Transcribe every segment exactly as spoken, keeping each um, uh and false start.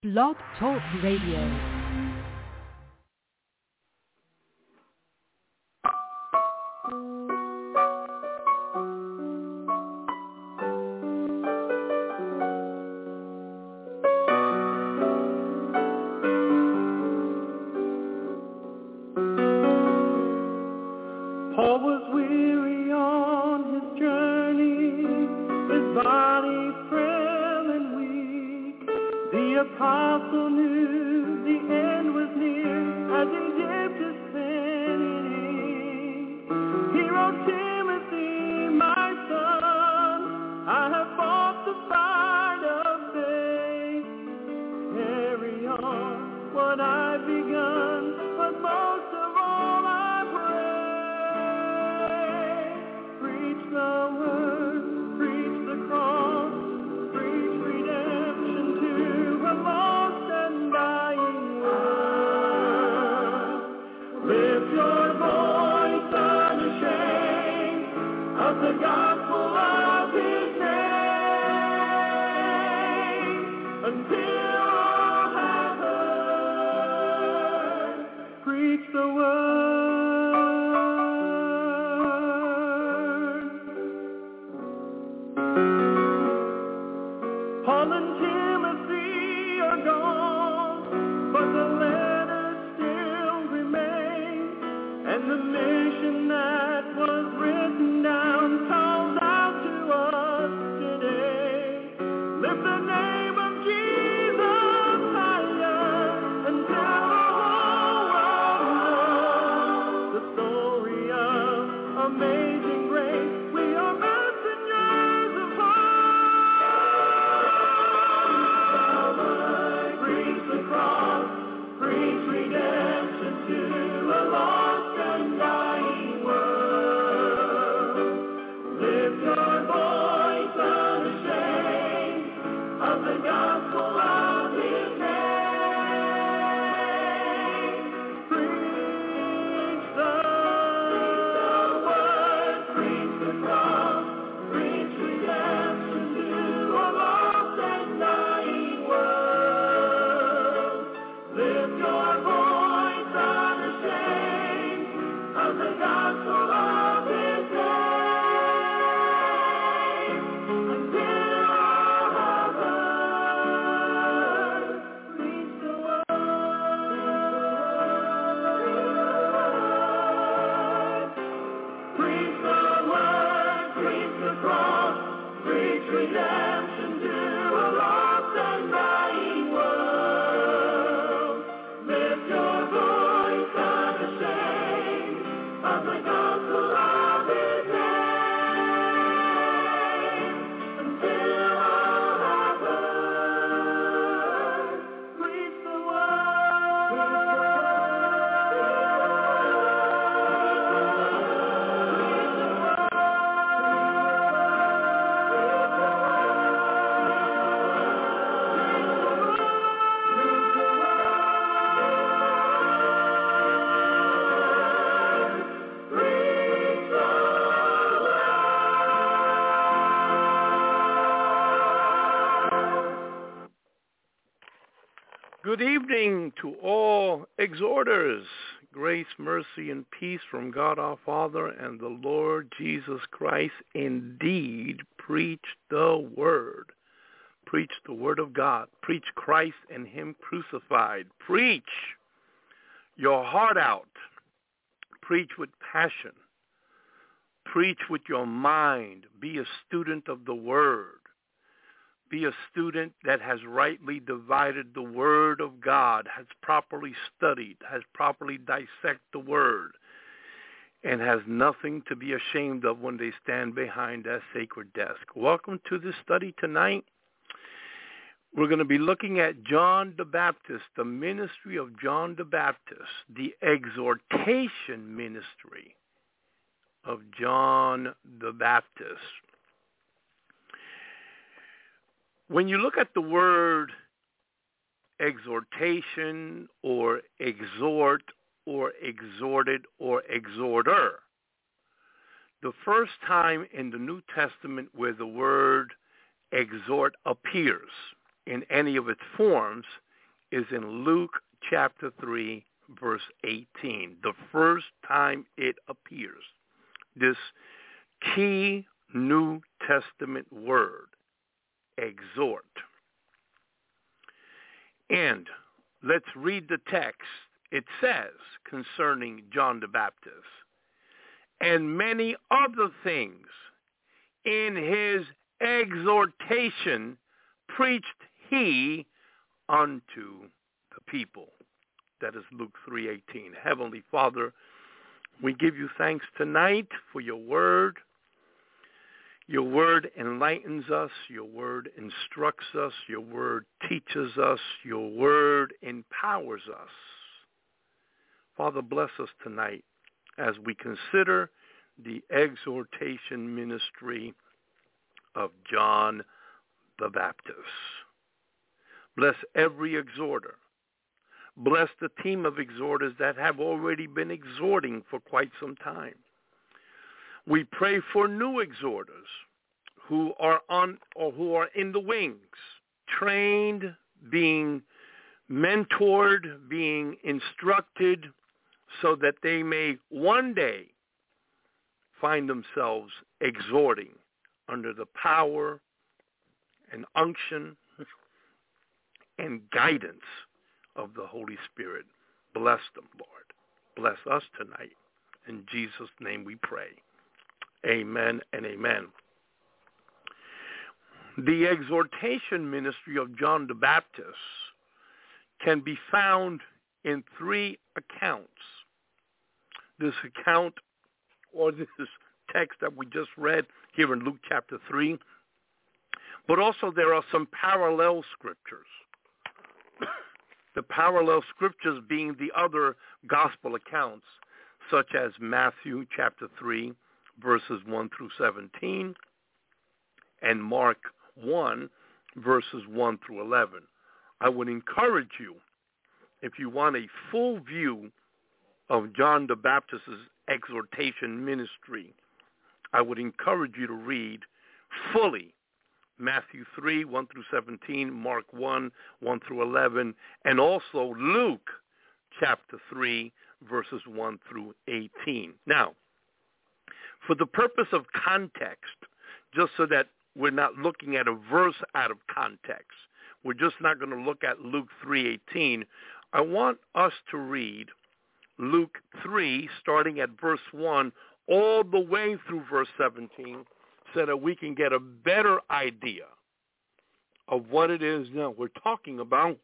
Blog Talk Radio. Good evening to all exhorters. Grace, mercy, and peace from God our Father and the Lord Jesus Christ. Indeed, preach the word. Preach the word of God. Preach Christ and him crucified. Preach your heart out. Preach with passion. Preach with your mind. Be a student of the word. Be a student that has rightly divided the word of God, has properly studied, has properly dissected the word, and has nothing to be ashamed of when they stand behind that sacred desk. Welcome to this study tonight. We're going to be looking at John the Baptist, the ministry of John the Baptist, the exhortation ministry of John the Baptist. When you look at the word exhortation or exhort or exhorted or exhorter, the first time in the New Testament where the word exhort appears in any of its forms is in Luke chapter three, verse eighteen, the first time it appears. This key New Testament word, exhort. And let's read the text. It says concerning John the Baptist, and many other things in his exhortation preached he unto the people. That is Luke three eighteen. Heavenly Father, we give you thanks tonight for your word. Your word enlightens us. Your word instructs us. Your word teaches us. Your word empowers us. Father, bless us tonight as we consider the exhortation ministry of John the Baptist. Bless every exhorter. Bless the team of exhorters that have already been exhorting for quite some time. We pray for new exhorters who are on or who are in the wings, trained, being mentored, being instructed, so that they may one day find themselves exhorting under the power and unction and guidance of the Holy Spirit. Bless them, Lord. Bless us tonight. In Jesus' name we pray. Amen and amen. The exhortation ministry of John the Baptist can be found in three accounts. This account, or this text that we just read here in Luke chapter three, but also there are some parallel scriptures. The parallel scriptures being the other gospel accounts, such as Matthew chapter three, verses one through seventeen, and Mark one, verses one through eleven. I would encourage you, if you want a full view of John the Baptist's exhortation ministry, I would encourage you to read fully Matthew three, one through seventeen, Mark one, one through eleven, and also Luke chapter three, verses one through eighteen. Now, for the purpose of context, just so that we're not looking at a verse out of context, we're just not going to look at Luke three eighteen, I want us to read Luke three, starting at verse one, all the way through verse seventeen, so that we can get a better idea of what it is now we're talking about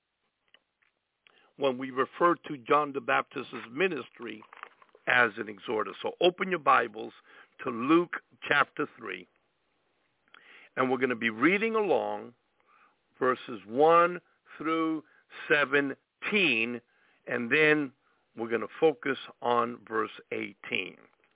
when we refer to John the Baptist's ministry as an exhorter. So open your Bibles to Luke chapter three, and we're going to be reading along verses one through seventeen, and then we're going to focus on verse eighteen.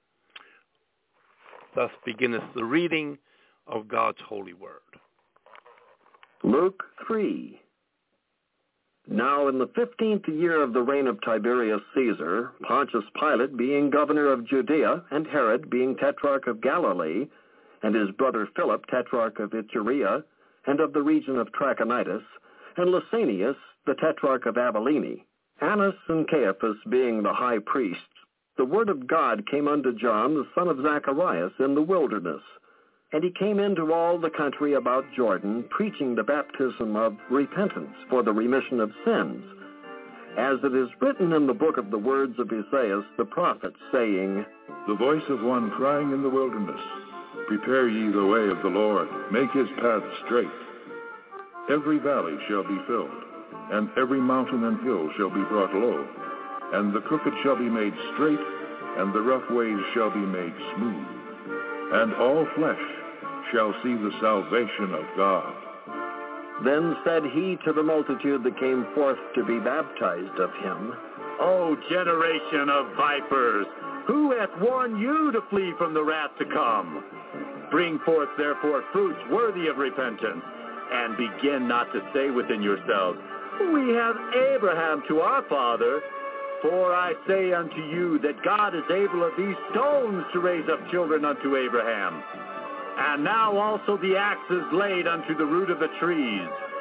Thus beginneth the reading of God's holy word. Luke three. Now in the fifteenth year of the reign of Tiberius Caesar, Pontius Pilate being governor of Judea, and Herod being tetrarch of Galilee, and his brother Philip tetrarch of Iturea, and of the region of Trachonitis, and Lysanias the tetrarch of Abilene, Annas and Caiaphas being the high priests, the word of God came unto John, the son of Zacharias, in the wilderness. And he came into all the country about Jordan, preaching the baptism of repentance for the remission of sins, as it is written in the book of the words of Isaiah the prophet, saying, The voice of one crying in the wilderness, Prepare ye the way of the Lord, make his path straight. Every valley shall be filled, and every mountain and hill shall be brought low, and the crooked shall be made straight, and the rough ways shall be made smooth. And all flesh shall see the salvation of God. Then said he to the multitude that came forth to be baptized of him, O generation of vipers, who hath warned you to flee from the wrath to come? Bring forth therefore fruits worthy of repentance, and begin not to say within yourselves, We have Abraham to our father. For I say unto you that God is able of these stones to raise up children unto Abraham. And now also the axe is laid unto the root of the trees.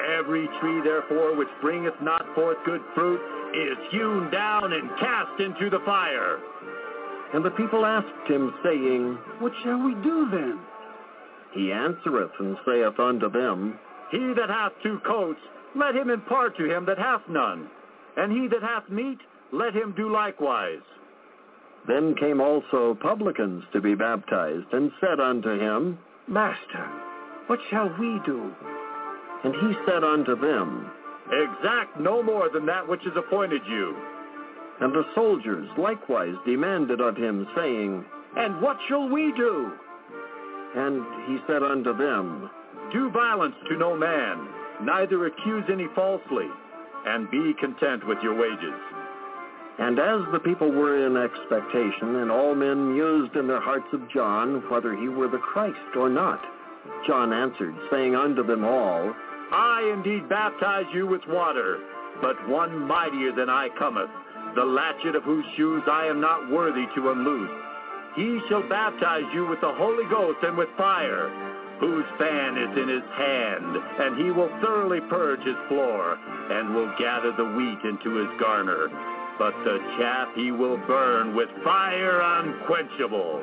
Every tree, therefore, which bringeth not forth good fruit is hewn down and cast into the fire. And the people asked him, saying, What shall we do then? He answereth and saith unto them, He that hath two coats, let him impart to him that hath none. And he that hath meat, let him do likewise. Then came also publicans to be baptized, and said unto him, Master, what shall we do? And he said unto them, Exact no more than that which is appointed you. And the soldiers likewise demanded of him, saying, And what shall we do? And he said unto them, Do violence to no man, neither accuse any falsely, and be content with your wages. And as the people were in expectation, and all men mused in their hearts of John, whether he were the Christ or not, John answered, saying unto them all, I indeed baptize you with water, but one mightier than I cometh, the latchet of whose shoes I am not worthy to unloose. He shall baptize you with the Holy Ghost and with fire, whose fan is in his hand, and he will thoroughly purge his floor, and will gather the wheat into his garner. But the chaff he will burn with fire unquenchable.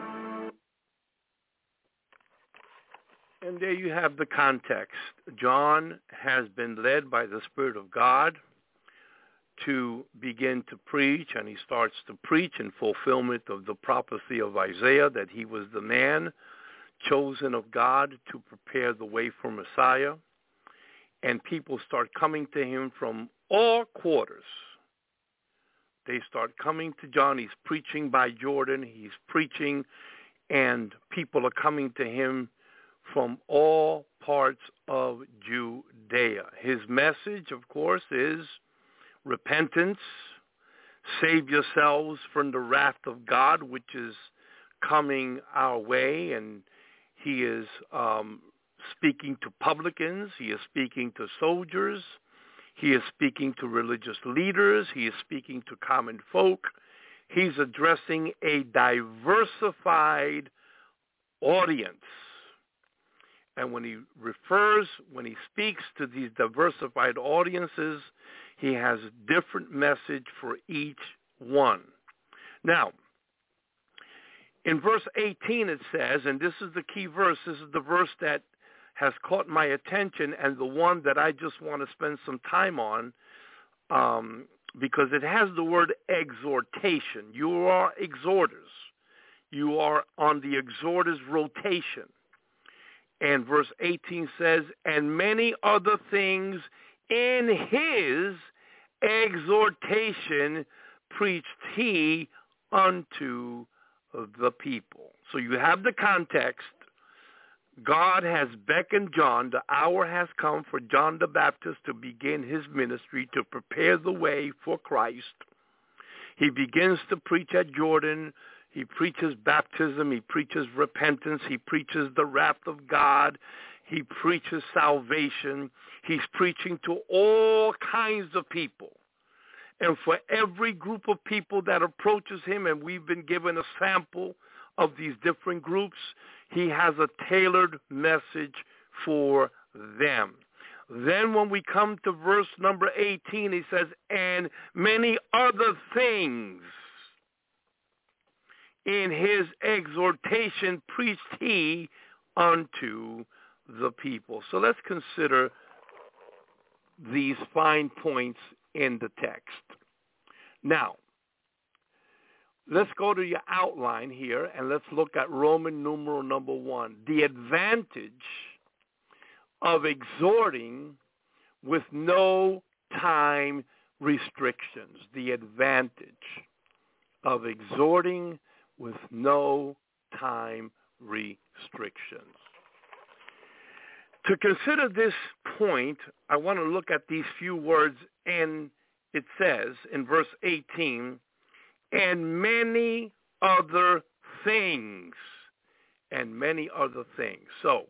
And there you have the context. John has been led by the Spirit of God to begin to preach, and he starts to preach in fulfillment of the prophecy of Isaiah that he was the man chosen of God to prepare the way for Messiah. And people start coming to him from all quarters. They start coming to John. He's preaching by Jordan. He's preaching, and people are coming to him from all parts of Judea. His message, of course, is repentance, save yourselves from the wrath of God, which is coming our way. And he is um, speaking to publicans. He is speaking to soldiers. He is speaking to religious leaders. He is speaking to common folk. He's addressing a diversified audience. And when he refers, when he speaks to these diversified audiences, he has a different message for each one. Now, in verse eighteen it says, and this is the key verse, this is the verse that has caught my attention and the one that I just want to spend some time on, um, because it has the word exhortation. You are exhorters. You are on the exhorters' rotation. And verse eighteen says, and many other things in his exhortation preached he unto the people. So you have the context. God has beckoned John. The hour has come for John the Baptist to begin his ministry, to prepare the way for Christ. He begins to preach at Jordan. He preaches baptism. He preaches repentance. He preaches the wrath of God. He preaches salvation. He's preaching to all kinds of people. And for every group of people that approaches him, and we've been given a sample of these different groups, he has a tailored message for them. Then when we come to verse number eighteen, he says, and many other things in his exhortation preached he unto the people. So let's consider these fine points in the text. Now, let's go to your outline here, and let's look at Roman numeral number one. The advantage of exhorting with no time restrictions. The advantage of exhorting with no time restrictions. To consider this point, I want to look at these few words, and it says in verse eighteen, and many other things, and many other things. So,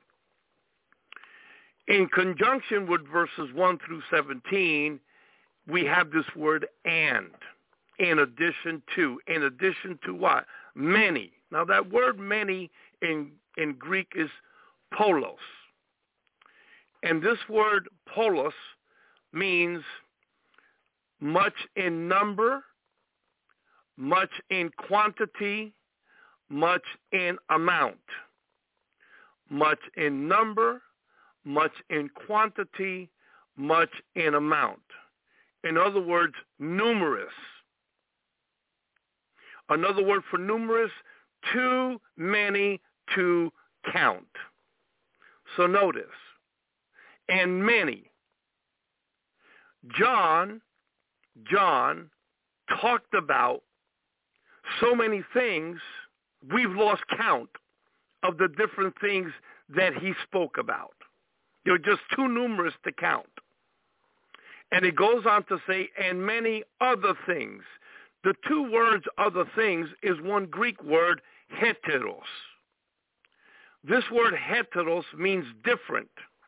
in conjunction with verses one through seventeen, we have this word and, in addition to. In addition to what? Many. Now that word many in, in Greek is polos. And this word polos means much in number, much in quantity, much in amount. Much in number, much in quantity, much in amount. In other words, numerous. Another word for numerous, too many to count. So notice, and many. John, John talked about so many things, we've lost count of the different things that he spoke about. They're just too numerous to count. And it goes on to say, and many other things. The two words, other things, is one Greek word, heteros. This word heteros means different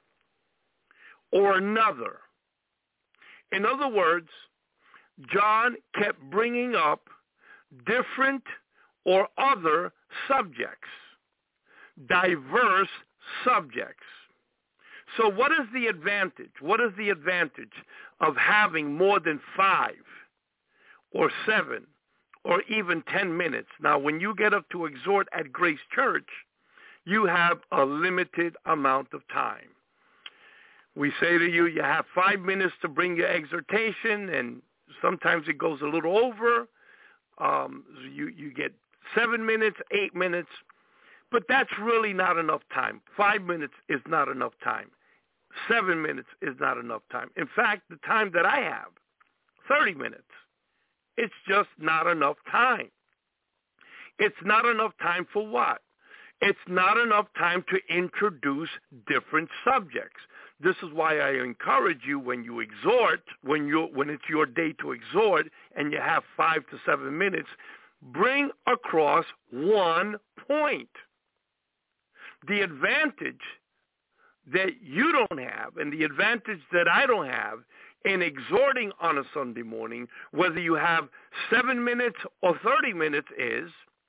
or another. In other words, John kept bringing up different or other subjects, diverse subjects. So what is the advantage? What is the advantage of having more than five or seven or even ten minutes? Now, when you get up to exhort at Grace Church, you have a limited amount of time. We say to you, you have five minutes to bring your exhortation, and sometimes it goes a little over. Um, you, you get seven minutes, eight minutes, but that's really not enough time. Five minutes is not enough time. Seven minutes is not enough time. In fact, the time that I have, thirty minutes, it's just not enough time. It's not enough time for what? It's not enough time to introduce different subjects. This is why I encourage you when you exhort, when you when it's your day to exhort and you have five to seven minutes, bring across one point. The advantage that you don't have and the advantage that I don't have in exhorting on a Sunday morning, whether you have seven minutes or thirty minutes, is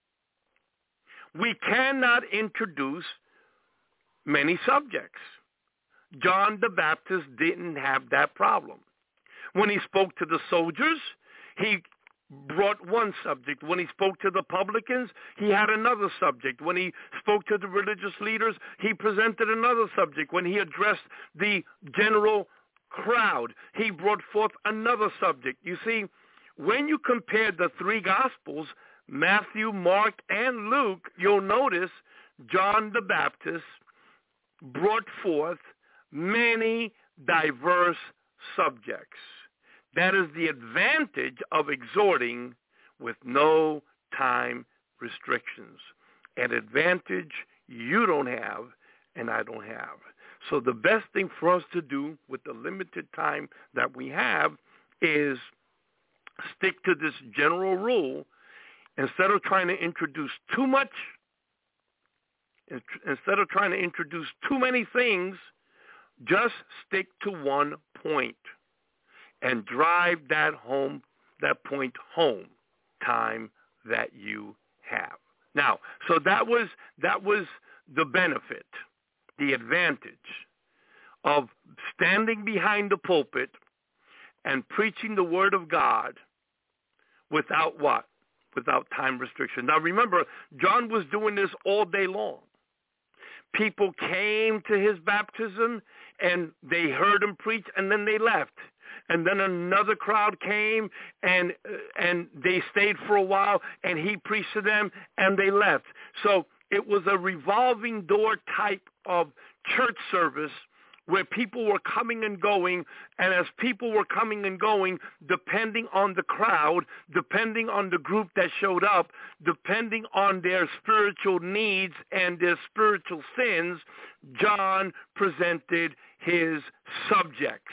we cannot introduce many subjects. John the Baptist didn't have that problem. When he spoke to the soldiers, he brought one subject. When he spoke to the publicans, he had another subject. When he spoke to the religious leaders, he presented another subject. When he addressed the general crowd, he brought forth another subject. You see, when you compare the three Gospels, Matthew, Mark, and Luke, you'll notice John the Baptist brought forth many diverse subjects. That is the advantage of exhorting with no time restrictions, an advantage you don't have and I don't have. So the best thing for us to do with the limited time that we have is stick to this general rule. Instead of trying to introduce too much, instead of trying to introduce too many things, just stick to one point and drive that home, that point home, time that you have. Now, so that was that was the benefit, the advantage of standing behind the pulpit and preaching the Word of God without what? Without time restriction. Now remember, John was doing this all day long. People came to his baptism and they heard him preach and then they left. And then another crowd came and and they stayed for a while and he preached to them and they left. So it was a revolving door type of church service where people were coming and going, and as people were coming and going, depending on the crowd, depending on the group that showed up, depending on their spiritual needs and their spiritual sins, John presented his subjects.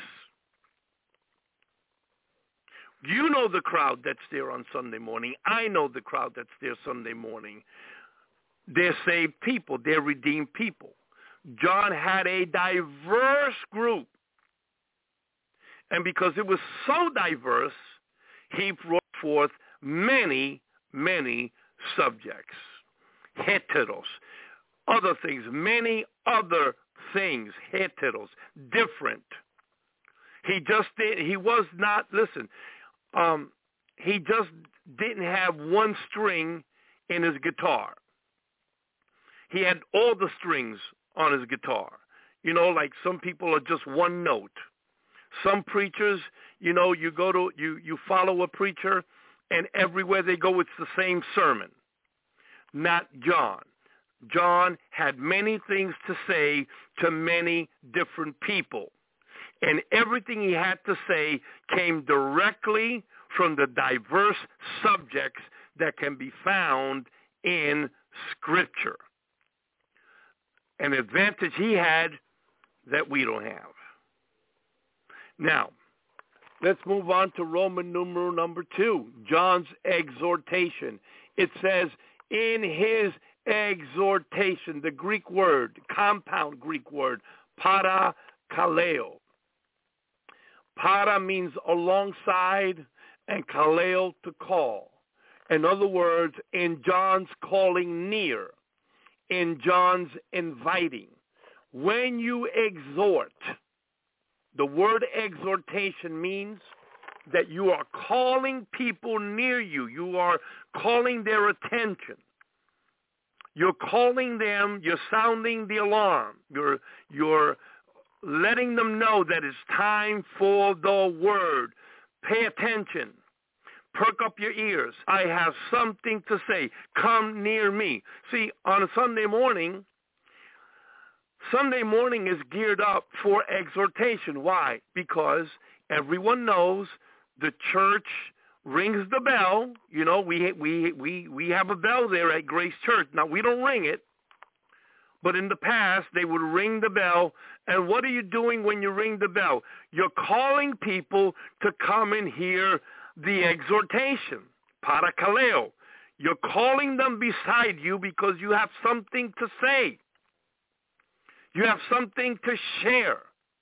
You know the crowd that's there on Sunday morning. I know the crowd that's there Sunday morning. They're saved people. They're redeemed people. John had a diverse group. And because it was so diverse, he brought forth many, many subjects. Heteros. Other things. Many other things, heteros, different. He just did, he was not, listen, um, he just didn't have one string in his guitar. He had all the strings on his guitar. You know, like some people are just one note. Some preachers, you know, you go to, you, you follow a preacher, and everywhere they go, it's the same sermon. Not John. John had many things to say to many different people. And everything he had to say came directly from the diverse subjects that can be found in Scripture. An advantage he had that we don't have. Now, let's move on to Roman numeral number two, John's exhortation. It says, in his exhortation, the Greek word, compound Greek word, parakaleo. Para means alongside, and kaleo to call. In other words, in John's calling near, in John's inviting. When you exhort, the word exhortation means that you are calling people near you. You are calling their attention. You're calling them, you're sounding the alarm. You're, you're letting them know that it's time for the word. Pay attention. Perk up your ears. I have something to say. Come near me. See, on a Sunday morning, Sunday morning is geared up for exhortation. Why? Because everyone knows the church rings the bell. You know, we we we we have a bell there at Grace Church. Now, we don't ring it, but in the past, they would ring the bell. And what are you doing when you ring the bell? You're calling people to come and hear the exhortation, parakaleo. You're calling them beside you because you have something to say. You have something to share.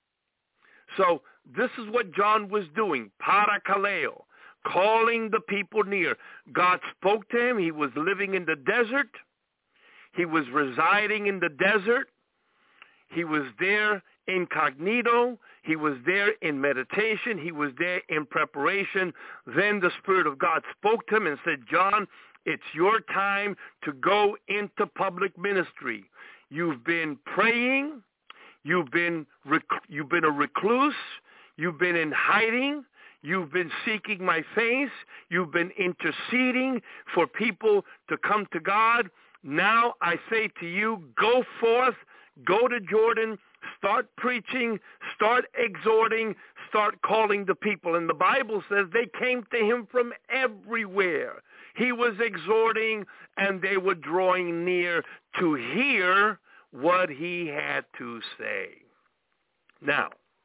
So this is what John was doing, parakaleo, calling the people near. God spoke to him. He was living in the desert. He was residing in the desert. He was there incognito. He was there in meditation. He was there in preparation. Then the Spirit of God spoke to him and said, John, it's your time to go into public ministry. You've been praying. You've been rec- you've been a recluse. You've been in hiding. You've been seeking my face. You've been interceding for people to come to God. Now I say to you, go forth, go to Jordan, start preaching, start exhorting, start calling the people. And the Bible says they came to him from everywhere. He was exhorting, and they were drawing near to hear what he had to say. Now,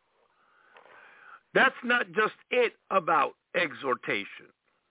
that's not just it about exhortation.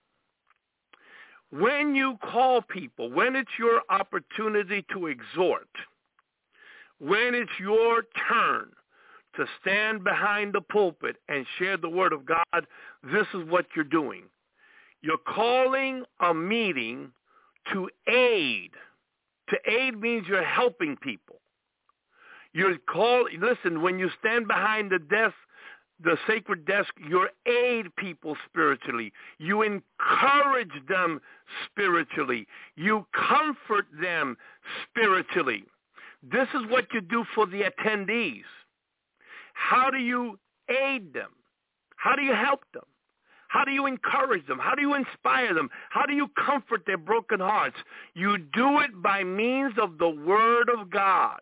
When you call people, when it's your opportunity to exhort, when it's your turn to stand behind the pulpit and share the word of God, this is what you're doing. You're calling a meeting to aid. To aid means you're helping people. You're call, listen, when you stand behind the desk, the sacred desk, you aid people spiritually. You encourage them spiritually. You comfort them spiritually. This is what you do for the attendees. How do you aid them? How do you help them? How do you encourage them? How do you inspire them? How do you comfort their broken hearts? You do it by means of the Word of God.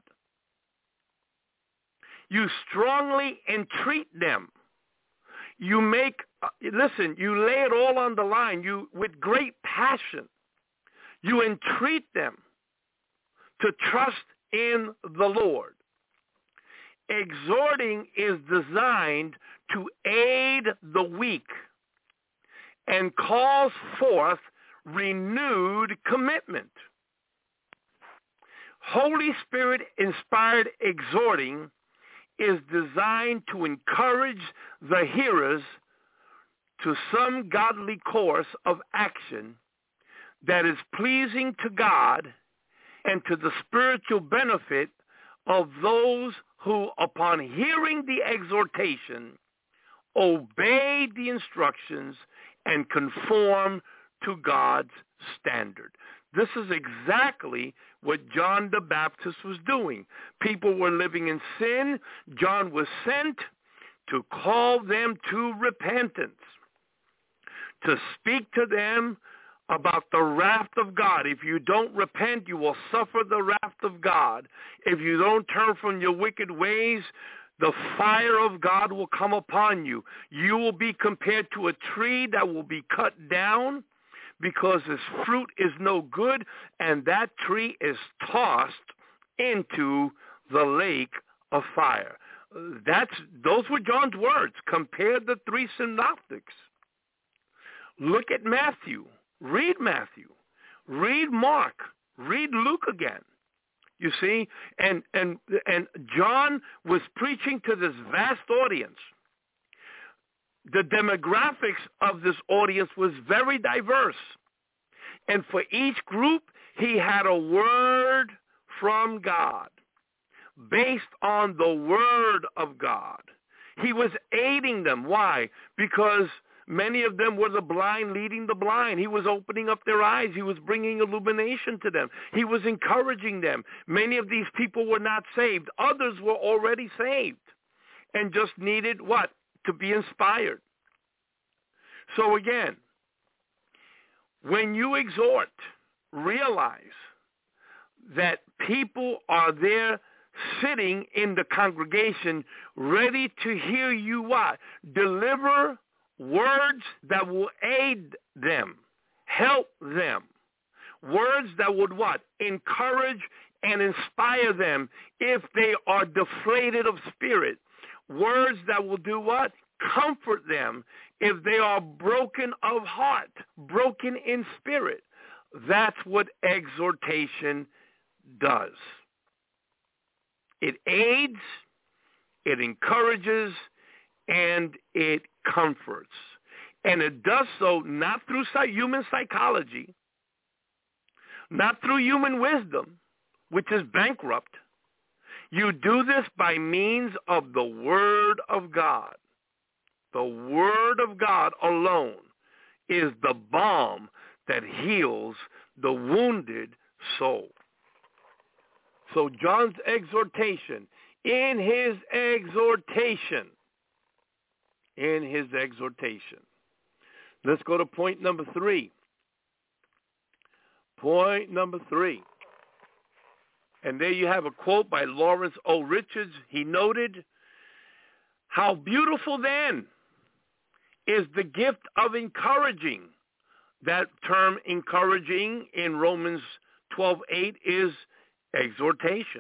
You strongly entreat them. You make, uh, listen, you lay it all on the line. You, with great passion, you entreat them to trust in the Lord. Exhorting is designed to aid the weak and calls forth renewed commitment. Holy Spirit-inspired exhorting is designed to encourage the hearers to some godly course of action that is pleasing to God and to the spiritual benefit of those who, upon hearing the exhortation, obeyed the instructions and conformed to God's standard. This is exactly what John the Baptist was doing. People were living in sin. John was sent to call them to repentance, to speak to them about the wrath of God. If you don't repent, you will suffer the wrath of God. If you don't turn from your wicked ways, the fire of God will come upon you. You will be compared to a tree that will be cut down because its fruit is no good, and that tree is tossed into the lake of fire. That's those were John's words. Compare the three synoptics. Look at Matthew. Read Matthew. Read Mark. Read Luke again. You see, and and and John was preaching to this vast audience. The demographics of this audience was very diverse. And for each group, he had a word from God based on the word of God. He was aiding them. Why? Because many of them were the blind leading the blind. He was opening up their eyes. He was bringing illumination to them. He was encouraging them. Many of these people were not saved. Others were already saved and just needed what? To be inspired. So again, when you exhort, realize that people are there sitting in the congregation ready to hear you what? Deliver words that will aid them, help them. Words that would what? Encourage and inspire them if they are deflated of spirit. Words that will do what? Comfort them if they are broken of heart, broken in spirit. That's what exhortation does. It aids, it encourages, and it comforts. And it does so not through human psychology, not through human wisdom, which is bankrupt. You do this by means of the Word of God. The Word of God alone is the balm that heals the wounded soul. So John's exhortation, in his exhortation, in his exhortation. Let's go to point number three. Point number three. And there you have a quote by Lawrence O. Richards. He noted, "How beautiful then is the gift of encouraging." That term encouraging in Romans twelve eight is exhortation.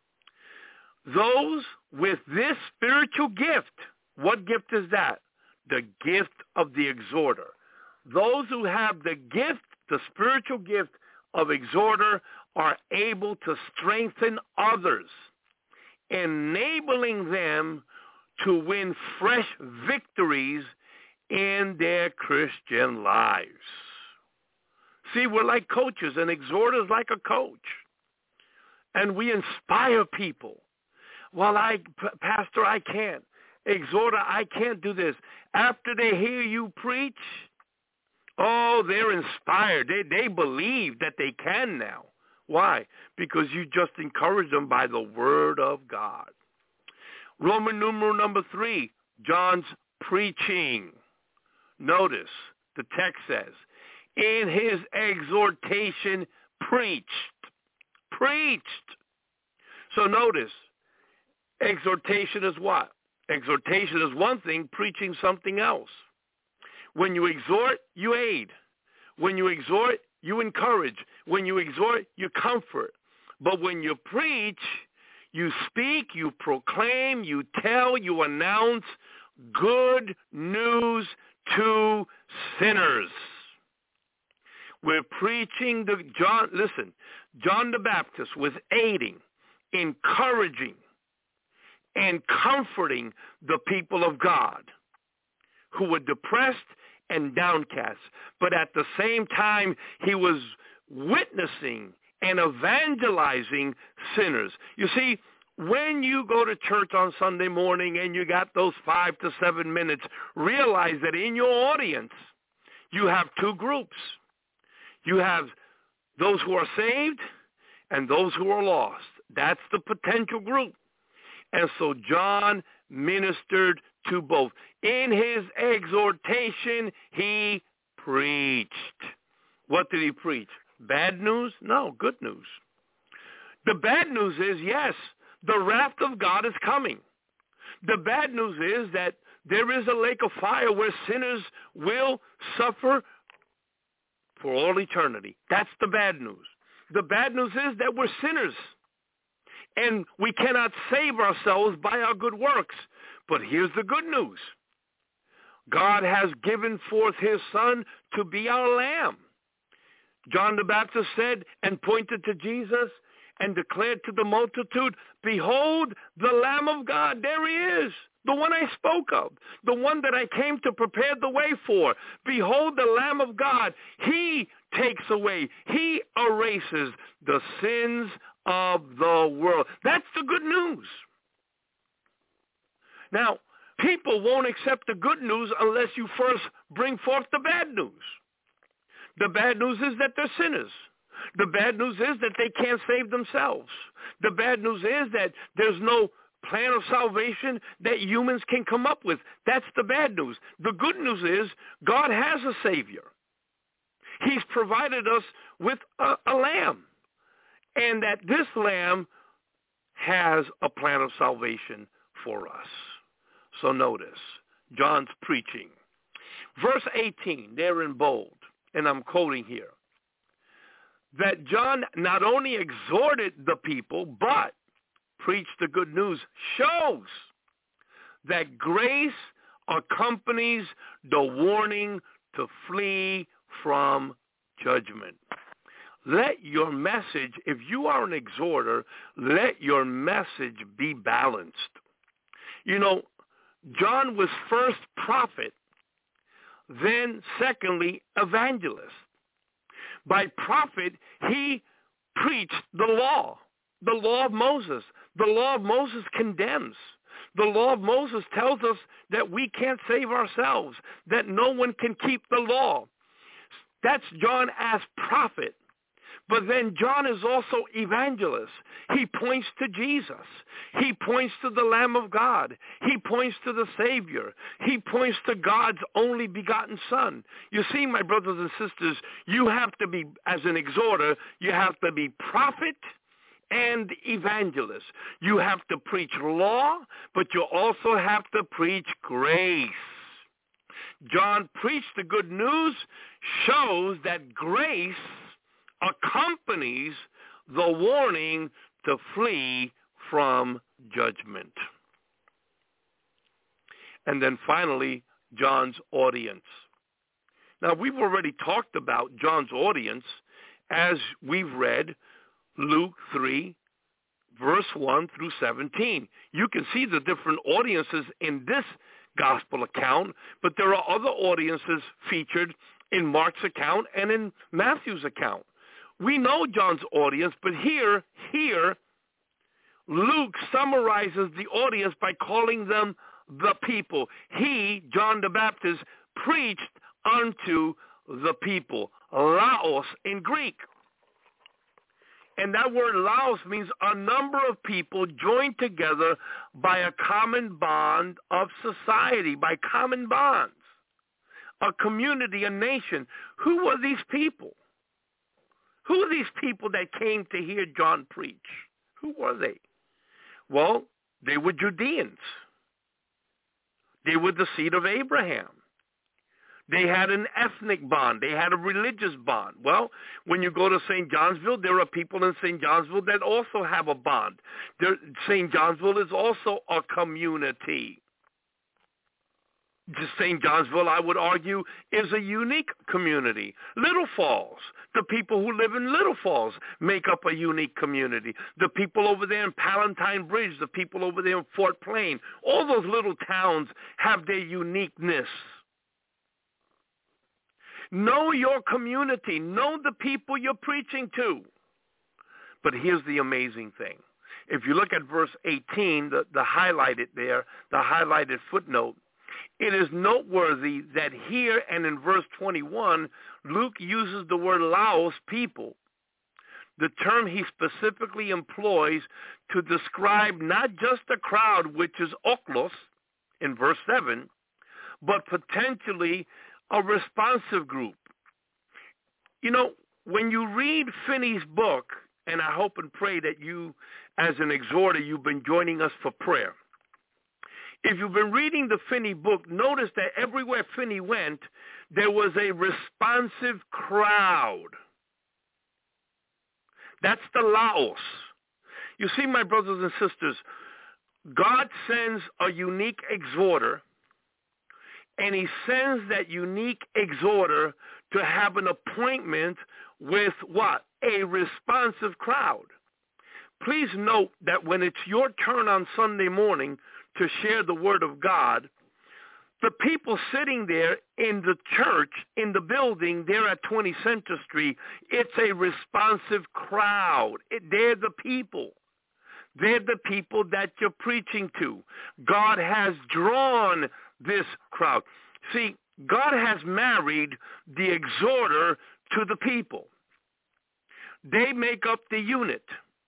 Those with this spiritual gift, what gift is that? The gift of the exhorter. Those who have the gift, the spiritual gift of exhorter, are able to strengthen others, enabling them to win fresh victories in their Christian lives. See, we're like coaches, and exhorters like a coach. And we inspire people. Well, I, Pastor, I can't. Exhorter, I can't do this. After they hear you preach, oh, they're inspired. They, they believe that they can now. Why? Because you just encourage them by the word of God. Roman numeral number three, John's preaching. Notice the text says, in his exhortation preached. Preached. So notice, exhortation is what? Exhortation is one thing, preaching something else. When you exhort, you aid. When you exhort, you encourage. When you exhort, you comfort. But when you preach, you speak, you proclaim, you tell, you announce good news to sinners. We're preaching the John, listen, John the Baptist was aiding, encouraging, and comforting the people of God who were depressed and downcast. But at the same time, he was witnessing and evangelizing sinners. You see, when you go to church on Sunday morning and you got those five to seven minutes, realize that in your audience, you have two groups. You have those who are saved and those who are lost. That's the potential group. And so John ministered to both. In his exhortation, he preached. What did he preach? Bad news? No, good news. The bad news is, yes, the wrath of God is coming. The bad news is that there is a lake of fire where sinners will suffer for all eternity. That's the bad news. The bad news is that we're sinners, and we cannot save ourselves by our good works. But here's the good news. God has given forth his Son to be our Lamb. John the Baptist said and pointed to Jesus and declared to the multitude, behold, the Lamb of God. There he is, the one I spoke of, the one that I came to prepare the way for. Behold, the Lamb of God. He takes away, he erases the sins of the world. That's the good news. Now, people won't accept the good news unless you first bring forth the bad news. The bad news is that they're sinners. The bad news is that they can't save themselves. The bad news is that there's no plan of salvation that humans can come up with. That's the bad news. The good news is God has a Savior. He's provided us with a, a lamb, and that this lamb has a plan of salvation for us. So notice, John's preaching. Verse eighteen, there in bold, and I'm quoting here, that John not only exhorted the people, but preached the good news, shows that grace accompanies the warning to flee from judgment. Let your message, if you are an exhorter, let your message be balanced. You know, John was first prophet, then secondly, evangelist. By prophet, he preached the law, the law of Moses. The law of Moses condemns. The law of Moses tells us that we can't save ourselves, that no one can keep the law. That's John as prophet. But then John is also evangelist. He points to Jesus. He points to the Lamb of God. He points to the Savior. He points to God's only begotten Son. You see, my brothers and sisters, you have to be, as an exhorter, you have to be prophet and evangelist. You have to preach law, but you also have to preach grace. John preached the good news, shows that grace accompanies the warning to flee from judgment. And then finally, John's audience. Now, we've already talked about John's audience as we've read Luke three, verse one through seventeen. You can see the different audiences in this gospel account, but there are other audiences featured in Mark's account and in Matthew's account. We know John's audience, but here, here, Luke summarizes the audience by calling them the people. He, John the Baptist, preached unto the people, laos in Greek. And that word laos means a number of people joined together by a common bond of society, by common bonds, a community, a nation. Who were these people? Who are these people that came to hear John preach? Who were they? Well, they were Judeans. They were the seed of Abraham. They had an ethnic bond. They had a religious bond. Well, when you go to Saint Johnsville, there are people in Saint Johnsville that also have a bond. Saint Johnsville is also a community. Saint Johnsville, I would argue, is a unique community. Little Falls, the people who live in Little Falls make up a unique community. The people over there in Palatine Bridge, the people over there in Fort Plain, all those little towns have their uniqueness. Know your community. Know the people you're preaching to. But here's the amazing thing. If you look at verse eighteen, the, the highlighted there, the highlighted footnote, it is noteworthy that here and in verse twenty-one, Luke uses the word laos, people, the term he specifically employs to describe not just a crowd, which is oklos in verse seven, but potentially a responsive group. You know, when you read Finney's book, and I hope and pray that you, as an exhorter, you've been joining us for prayer. If you've been reading the Finney book, notice that everywhere Finney went, there was a responsive crowd. That's the laos. You see, my brothers and sisters, God sends a unique exhorter, and he sends that unique exhorter to have an appointment with what? A responsive crowd. Please note that when it's your turn on Sunday morning to share the word of God, the people sitting there in the church, in the building there at twenty Center Street, it's a responsive crowd. It, they're the people. They're the people that you're preaching to. God has drawn this crowd. See, God has married the exhorter to the people. They make up the unit.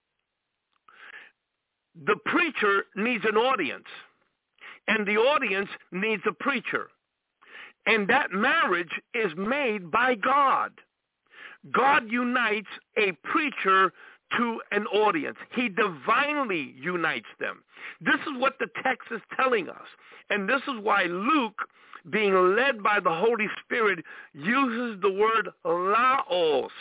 The preacher needs an audience, and the audience needs a preacher. And that marriage is made by God. God unites a preacher to an audience. He divinely unites them. This is what the text is telling us. And this is why Luke, being led by the Holy Spirit, uses the word laos.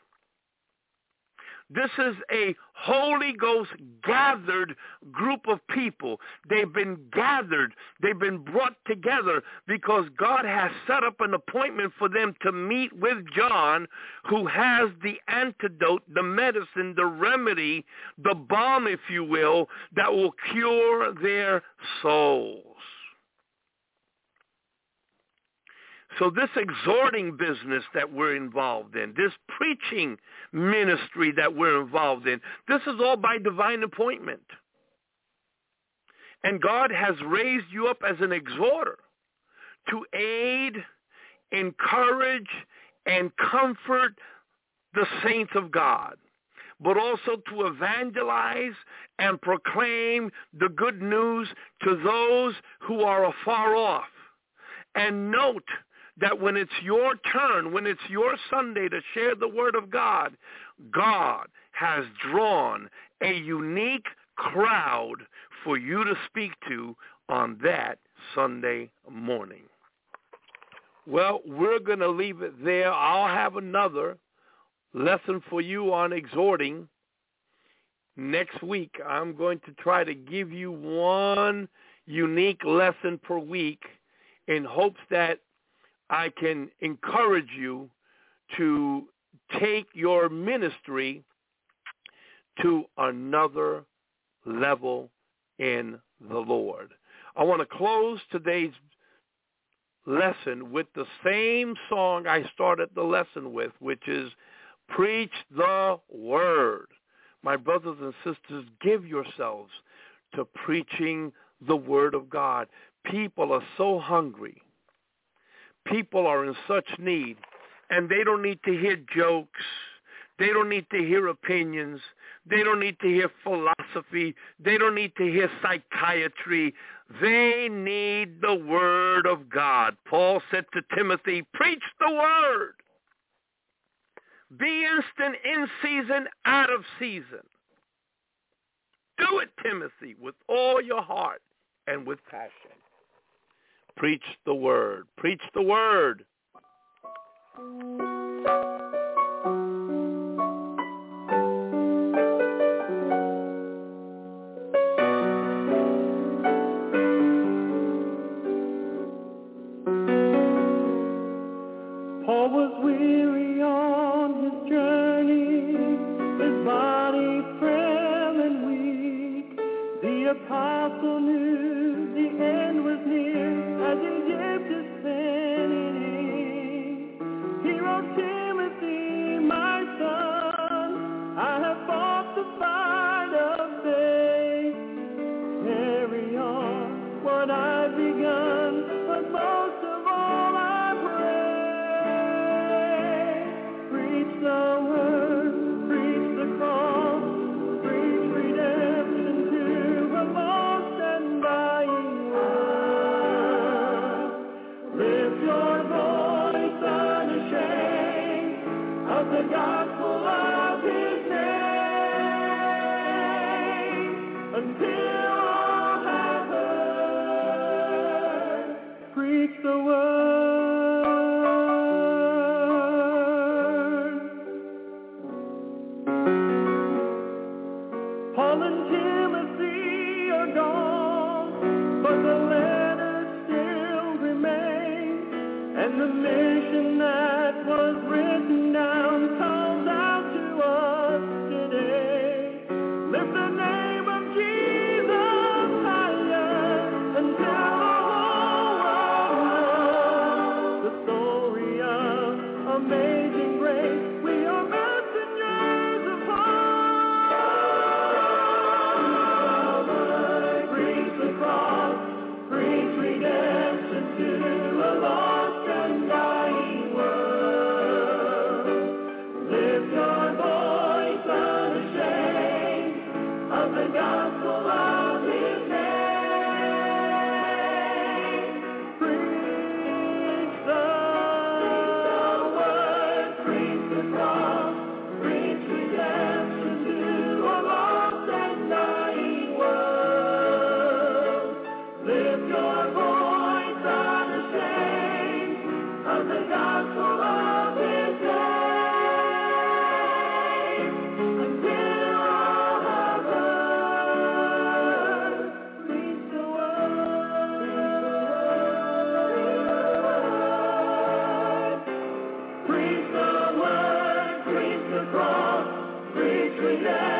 This is a Holy Ghost gathered group of people. They've been gathered. They've been brought together because God has set up an appointment for them to meet with John, who has the antidote, the medicine, the remedy, the balm, if you will, that will cure their souls. So this exhorting business that we're involved in, this preaching ministry that we're involved in, this is all by divine appointment. And God has raised you up as an exhorter to aid, encourage, and comfort the saints of God, but also to evangelize and proclaim the good news to those who are afar off. And note that when it's your turn, when it's your Sunday to share the word of God, God has drawn a unique crowd for you to speak to on that Sunday morning. Well, we're going to leave it there. I'll have another lesson for you on exhorting next week. I'm going to try to give you one unique lesson per week in hopes that I can encourage you to take your ministry to another level in the Lord. I want to close today's lesson with the same song I started the lesson with, which is Preach the Word. My brothers and sisters, give yourselves to preaching the Word of God. People are so hungry. People are in such need, and they don't need to hear jokes. They don't need to hear opinions. They don't need to hear philosophy. They don't need to hear psychiatry. They need the Word of God. Paul said to Timothy, preach the Word. Be instant in season, out of season. Do it, Timothy, with all your heart and with passion. Preach the Word. Preach the Word. Paul was weary on his journey, his body frail and weak. The apostle knew the end was near. As Egypt is standing, he wrote, Timothy, my son, I have fought the fight of faith. the gospel of his name, until all have heard. Preach the word. Paul and Timothy are gone, but the letters still remain, and the mission that was written down calls out to us today. Lift the name of Jesus higher until the whole world knows the story of amazing grace. We are messengers of hope. Preach the cross, preach redemption to a lost and dying world. Lift your voice unashamed of the gospel of his name. Preach the word, preach the cross, preach redemption to a lost and dying world. Lift your voice unashamed of the gospel of his name, until all have heard. Preach the word, preach the word, preach the cross, preach redemption.